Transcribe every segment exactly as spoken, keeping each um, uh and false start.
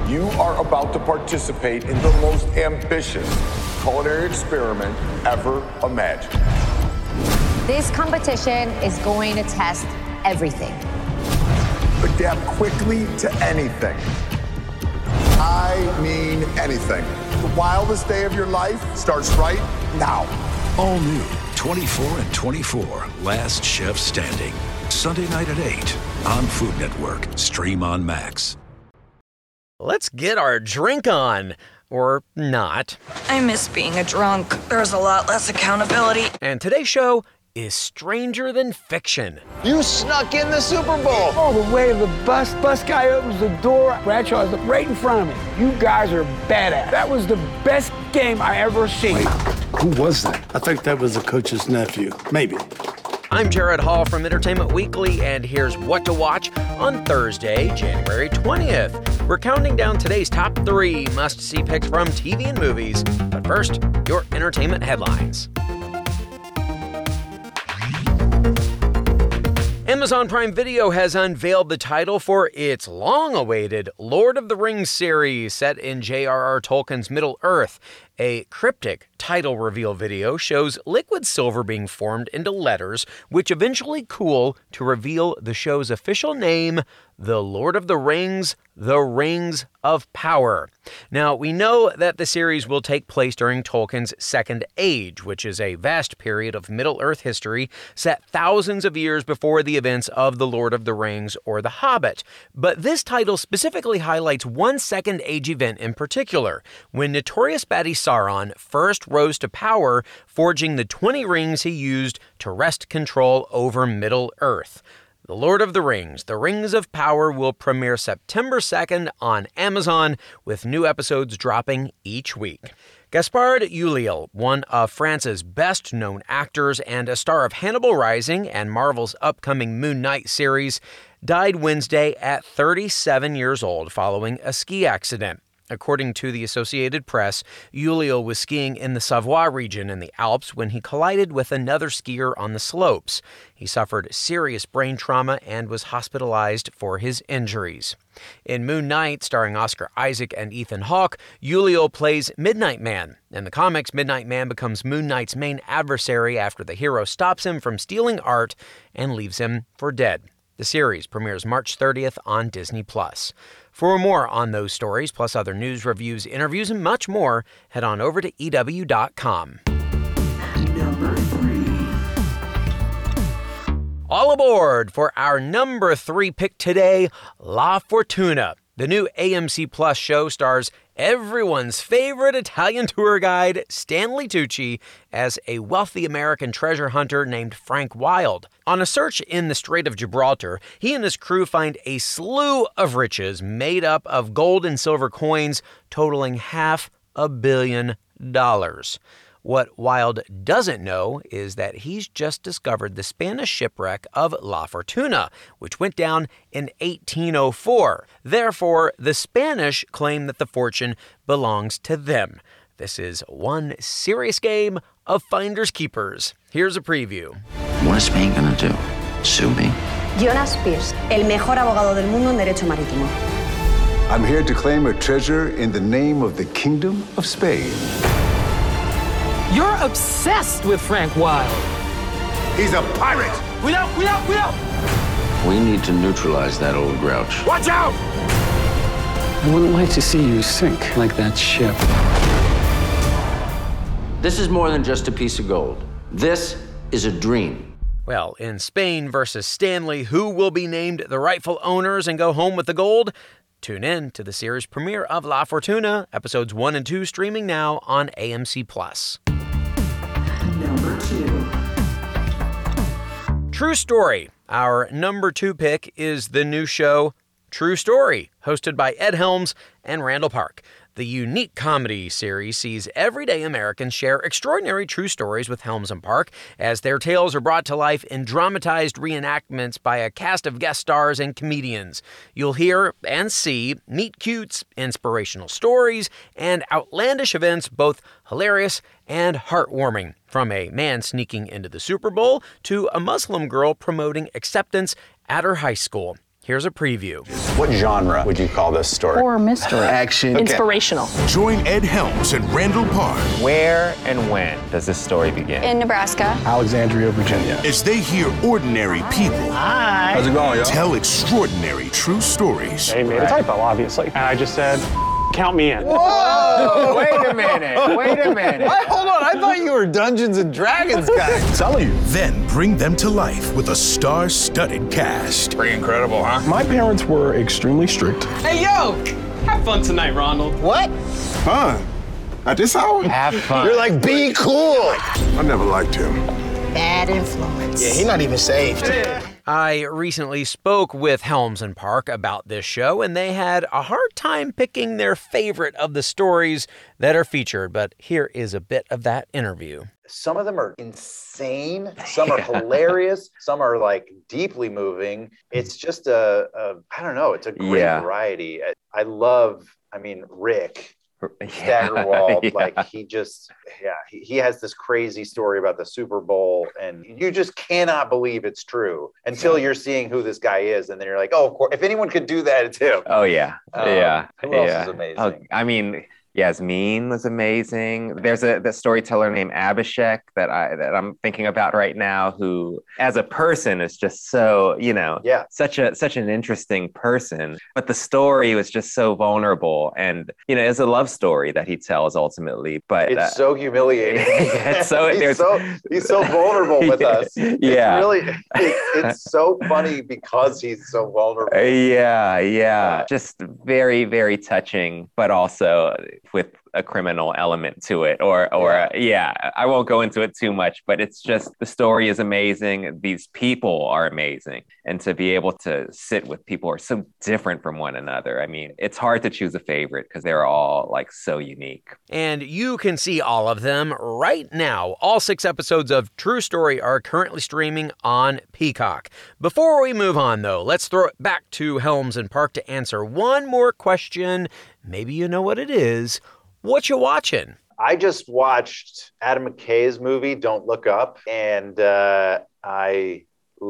You are about to participate in the most ambitious culinary experiment ever imagined. This competition is going to test everything. Adapt quickly to anything. I mean anything. The wildest day of your life starts right now. All new twenty-four and twenty-four, Last Chef Standing. Sunday night at eight on Food Network. Stream on Max. Let's get our drink on. Or not. I miss being a drunk. There's a lot less accountability. And today's show is Stranger Than Fiction. You snuck in the Super Bowl. Oh, the way the bus bus guy opens the door, Bradshaw's right in front of me. You guys are badass. That was the best game I ever seen. Wait, who was that? I think that was the coach's nephew. Maybe. I'm Jared Hall from Entertainment Weekly, and here's what to watch on Thursday, January twentieth. We're counting down today's top three must-see picks from T V and movies. But first, your entertainment headlines. Amazon Prime Video has unveiled the title for its long-awaited Lord of the Rings series set in J R R Tolkien's Middle-earth. A cryptic title reveal video shows liquid silver being formed into letters, which eventually cool to reveal the show's official name, The Lord of the Rings, The Rings of Power. Now, we know that the series will take place during Tolkien's Second Age, which is a vast period of Middle-earth history set thousands of years before the events of The Lord of the Rings or The Hobbit. But this title specifically highlights one Second Age event in particular, when notorious baddie Sauron first rose to power, forging the twenty rings he used to wrest control over Middle-earth. The Lord of the Rings, The Rings of Power will premiere September second on Amazon, with new episodes dropping each week. Gaspard Ulliel, one of France's best-known actors and a star of Hannibal Rising and Marvel's upcoming Moon Knight series, died Wednesday at thirty-seven years old following a ski accident. According to the Associated Press, Ulliel was skiing in the Savoie region in the Alps when he collided with another skier on the slopes. He suffered serious brain trauma and was hospitalized for his injuries. In Moon Knight, starring Oscar Isaac and Ethan Hawke, Ulliel plays Midnight Man. In the comics, Midnight Man becomes Moon Knight's main adversary after the hero stops him from stealing art and leaves him for dead. The series premieres March thirtieth on Disney plus. For more on those stories, plus other news, reviews, interviews, and much more, head on over to E W dot com. Number three. All aboard for our number three pick today, La Fortuna. The new A M C Plus show stars everyone's favorite Italian tour guide, Stanley Tucci, as a wealthy American treasure hunter named Frank Wild. On a search in the Strait of Gibraltar, he and his crew find a slew of riches made up of gold and silver coins totaling half a billion dollars. What Wild doesn't know is that he's just discovered the Spanish shipwreck of La Fortuna, which went down in eighteen oh four. Therefore, the Spanish claim that the fortune belongs to them. This is one serious game of finders keepers. Here's a preview. What is Spain gonna do? Sue me? Jonas Pierce, el mejor abogado del mundo en derecho marítimo. I'm here to claim a treasure in the name of the Kingdom of Spain. You're obsessed with Frank Wild. He's a pirate. Wait out, wait out, wait out! We need to neutralize that old grouch. Watch out! I wouldn't like to see you sink like that ship. This is more than just a piece of gold. This is a dream. Well, in Spain versus Stanley, who will be named the rightful owners and go home with the gold? Tune in to the series premiere of La Fortuna, episodes one and two streaming now on A M C plus. Number two. True Story. Our number two pick is the new show True Story, hosted by Ed Helms and Randall Park. The unique comedy series sees everyday Americans share extraordinary true stories with Helms and Park, as their tales are brought to life in dramatized reenactments by a cast of guest stars and comedians. You'll hear and see meet-cutes, inspirational stories, and outlandish events, both hilarious and heartwarming, from a man sneaking into the Super Bowl to a Muslim girl promoting acceptance at her high school. Here's a preview. What genre would you call this story? Horror mystery. Action. Okay. Inspirational. Join Ed Helms and Randall Park. Where and when does this story begin? In Nebraska. Alexandria, Virginia. As they hear ordinary people. Hi. How's it going, y'all? Tell extraordinary true stories. They made a typo, obviously. And I just said, count me in. Whoa! Wait a minute. Wait a minute. Wait, hold on. I thought you were Dungeons and Dragons guy. I'm telling you. Then bring them to life with a star-studded cast. Pretty incredible, huh? My parents were extremely strict. Hey, yo! Have fun tonight, Ronald. What? Fun? At this hour? Have fun. You're like, be cool. I never liked him. Bad influence. Yeah, he's not even saved. I recently spoke with Helms and Park about this show, and they had a hard time picking their favorite of the stories that are featured, but here is a bit of that interview. Some of them are insane. Some are hilarious. Some are like deeply moving. It's just a, a I don't know. It's a great Yeah. variety. I, I love, I mean, Rick Staggerwald. Yeah. Like he just, yeah, he, he has this crazy story about the Super Bowl, and you just cannot believe it's true until you're seeing who this guy is, and then you're like, oh, of course, if anyone could do that, it's him. Oh, yeah. Um, yeah. Who else yeah. is amazing? Oh, I mean, Yasmin was amazing. There's a the storyteller named Abhishek that I that I'm thinking about right now, who, as a person, is just so you know, yeah. such a such an interesting person. But the story was just so vulnerable, and you know, it's a love story that he tells ultimately. But it's uh, so humiliating. it's so he's there's so he's so vulnerable with us. It's yeah, really, it, it's so funny because he's so vulnerable. Uh, yeah, yeah, just very very touching, but also with a criminal element to it, or or yeah. yeah, I won't go into it too much, but it's just the story is amazing. These people are amazing, and to be able to sit with people who are so different from one another. I mean, it's hard to choose a favorite because they're all like so unique. And you can see all of them right now. All six episodes of True Story are currently streaming on Peacock. Before we move on, though, let's throw it back to Helms and Park to answer one more question. Maybe you know what it is. What you watching? I just watched Adam McKay's movie, Don't Look Up, and uh, I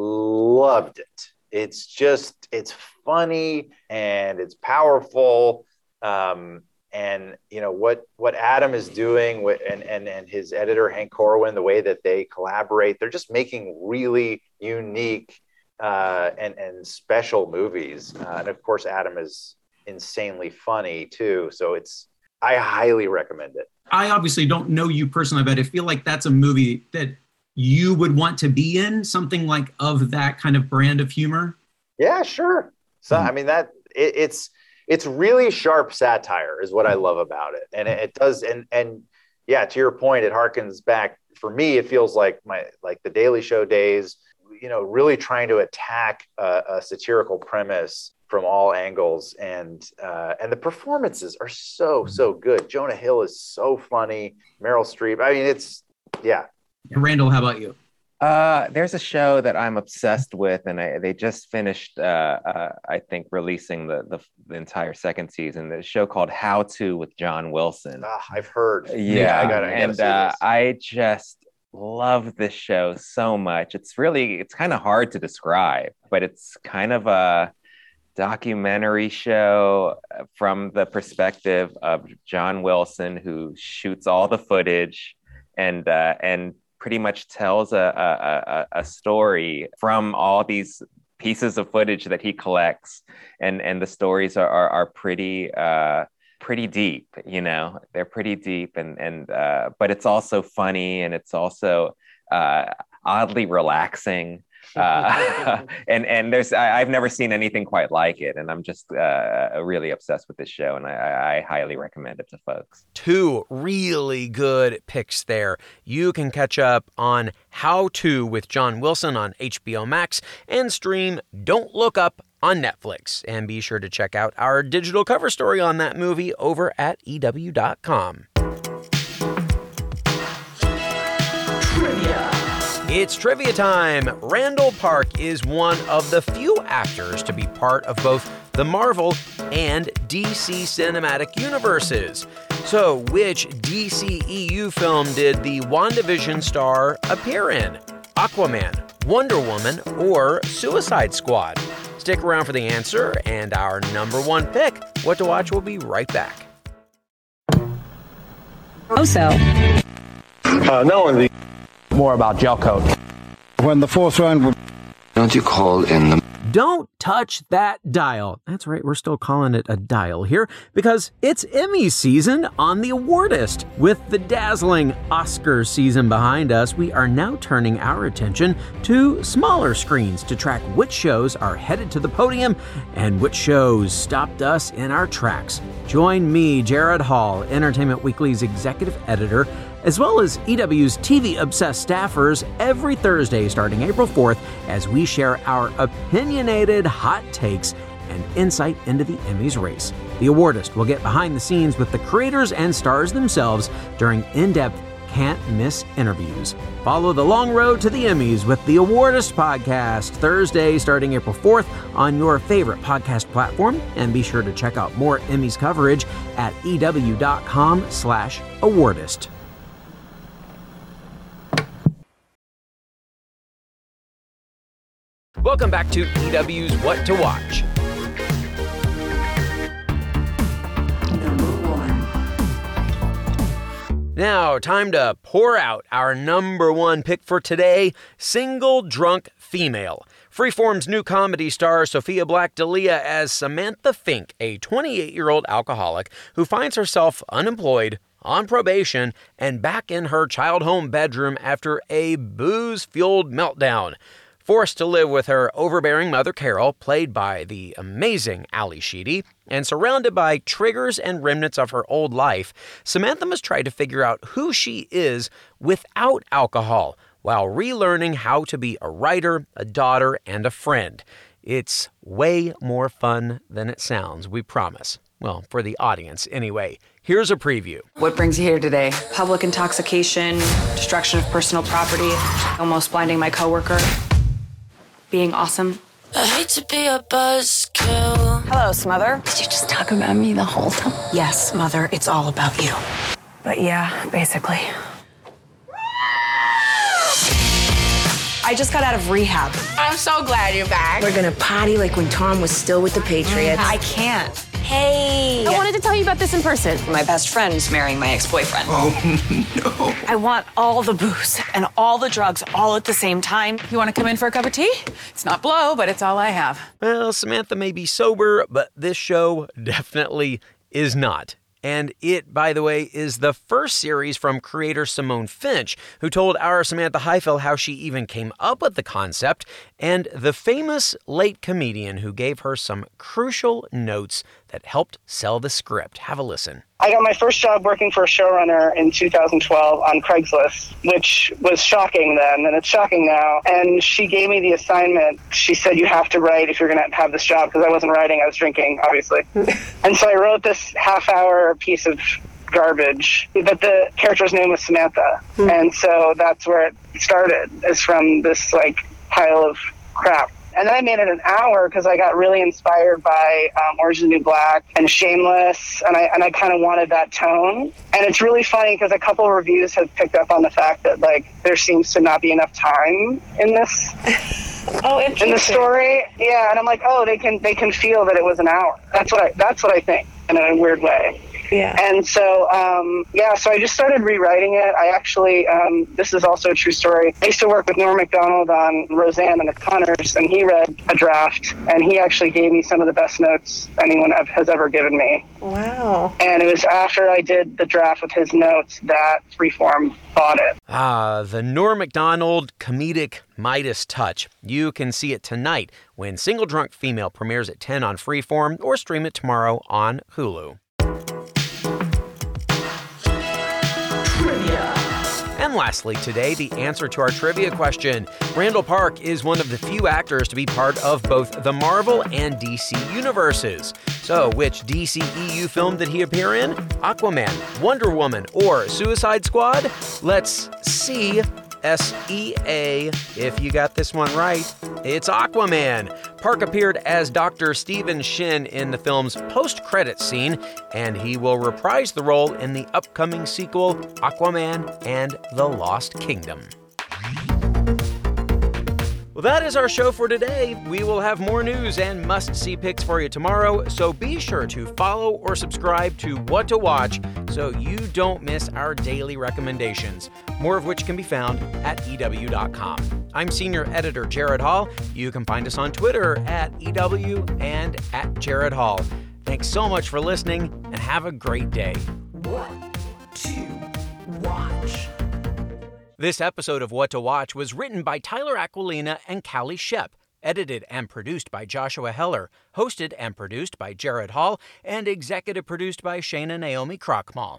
loved it. It's just, it's funny and it's powerful. Um, and, you know, what what Adam is doing with, and, and, and his editor, Hank Corwin, the way that they collaborate, they're just making really unique uh, and, and special movies. Uh, and, of course, Adam is insanely funny, too. So it's, I highly recommend it. I obviously don't know you personally, but I feel like that's a movie that you would want to be in, something like of that kind of brand of humor. Yeah, sure. So, mm-hmm. I mean, that it, it's, it's really sharp satire is what I love about it. And it, it does. And, and yeah, to your point, it harkens back for me. It feels like my, like the Daily Show days, you know, really trying to attack a, a satirical premise from all angles, and uh, and the performances are so so good. Jonah Hill is so funny. Meryl Streep. I mean, it's yeah. Randall, how about you? Uh, there's a show that I'm obsessed with, and I, they just finished, uh, uh, I think, releasing the, the the entire second season. The show called How To with John Wilson. Ah, I've heard. Yeah, yeah I got it. And uh, I just love this show so much. It's really, it's kind of hard to describe, but it's kind of a documentary show from the perspective of John Wilson, who shoots all the footage and uh, and pretty much tells a, a, a story from all these pieces of footage that he collects. And, and the stories are, are, are pretty, uh, pretty deep, you know, they're pretty deep and, and uh, but it's also funny, and it's also uh, oddly relaxing. uh, and and there's I, I've never seen anything quite like it, and I'm just uh, really obsessed with this show, and I, I highly recommend it to folks. Two really good picks there. You can catch up on How To with John Wilson on H B O Max and stream Don't Look Up on Netflix. And be sure to check out our digital cover story on that movie over at E W dot com. Trivia. It's trivia time. Randall Park is one of the few actors to be part of both the Marvel and D C cinematic universes. So, which D C E U film did the WandaVision star appear in? Aquaman, Wonder Woman, or Suicide Squad? Stick around for the answer and our number one pick. What to Watch will be right back. Also, uh, not only the more about gel coat. When the fourth round would... Don't you call in the... Don't touch that dial. That's right, we're still calling it a dial here because it's Emmy season on The Awardist. With the dazzling Oscar season behind us, we are now turning our attention to smaller screens to track which shows are headed to the podium and which shows stopped us in our tracks. Join me, Jared Hall, Entertainment Weekly's executive editor, as well as E W's T V-obsessed staffers every Thursday starting April fourth as we share our opinionated hot takes and insight into the Emmys race. The Awardist will get behind the scenes with the creators and stars themselves during in-depth, can't-miss interviews. Follow the long road to the Emmys with the Awardist podcast Thursday starting April fourth on your favorite podcast platform, and be sure to check out more Emmys coverage at ew.com slash awardist. Welcome back to E W's What to Watch. Number one. Now, time to pour out our number one pick for today, Single Drunk Female. Freeform's new comedy stars Sophia Black-D'Elia as Samantha Fink, a twenty-eight-year-old alcoholic who finds herself unemployed, on probation, and back in her child home bedroom after a booze-fueled meltdown. Forced to live with her overbearing mother Carol, played by the amazing Ali Sheedy, and surrounded by triggers and remnants of her old life, Samantha must try to figure out who she is without alcohol, while relearning how to be a writer, a daughter, and a friend. It's way more fun than it sounds, we promise. Well, for the audience, anyway. Here's a preview. What brings you here today? Public intoxication, destruction of personal property, almost blinding my coworker. Being awesome. I hate to be a buzzkill. Hello, Smother. Did you just talk about me the whole time? Yes, Mother, it's all about you. But yeah, basically. I just got out of rehab. I'm so glad you're back. We're gonna party like when Tom was still with the Patriots. I can't. Hey! I wanted to tell you about this in person. My best friend's marrying my ex-boyfriend. Oh, no. I want all the booze and all the drugs all at the same time. You want to come in for a cup of tea? It's not blow, but it's all I have. Well, Samantha may be sober, but this show definitely is not. And it, by the way, is the first series from creator Simone Finch, who told our Samantha Heifel how she even came up with the concept, and the famous late comedian who gave her some crucial notes that helped sell the script. Have a listen. I got my first job working for a showrunner in two thousand twelve on Craigslist, which was shocking then, and it's shocking now. And she gave me the assignment. She said, you have to write if you're going to have this job, because I wasn't writing, I was drinking, obviously. And so I wrote this half-hour piece of garbage, but the character's name was Samantha. Mm. And so that's where it started, is from this, like, pile of crap. And then I made it an hour because I got really inspired by um, Orange is the New Black and Shameless, and I and I kind of wanted that tone. And it's really funny because a couple of reviews have picked up on the fact that, like, there seems to not be enough time in this. Oh, in the story. Yeah, and I'm like, oh, they can they can feel that it was an hour. That's what I that's what I think in a weird way. Yeah. And so, um, yeah, so I just started rewriting it. I actually, um, this is also a true story. I used to work with Norm Macdonald on Roseanne and the Connors, and he read a draft, and he actually gave me some of the best notes anyone has ever given me. Wow. And it was after I did the draft with his notes that Freeform bought it. Ah, the Norm Macdonald comedic Midas touch. You can see it tonight when Single Drunk Female premieres at ten on Freeform, or stream it tomorrow on Hulu. And lastly today, the answer to our trivia question. Randall Park is one of the few actors to be part of both the Marvel and D C universes. So, which D C E U film did he appear in? Aquaman, Wonder Woman, or Suicide Squad? Let's see. S E A. If you got this one right, it's Aquaman. Park appeared as Doctor Stephen Shin in the film's post-credits scene, and he will reprise the role in the upcoming sequel, Aquaman and the Lost Kingdom. Well, that is our show for today. We will have more news and must-see picks for you tomorrow, so be sure to follow or subscribe to What to Watch so you don't miss our daily recommendations, more of which can be found at E W dot com. I'm Senior Editor Jared Hall. You can find us on Twitter at E W and at Jared Hall. Thanks so much for listening, and have a great day. What to watch? This episode of What to Watch was written by Tyler Aquilina and Callie Shep, edited and produced by Joshua Heller, hosted and produced by Jared Hall, and executive produced by Shana Naomi Krochmal.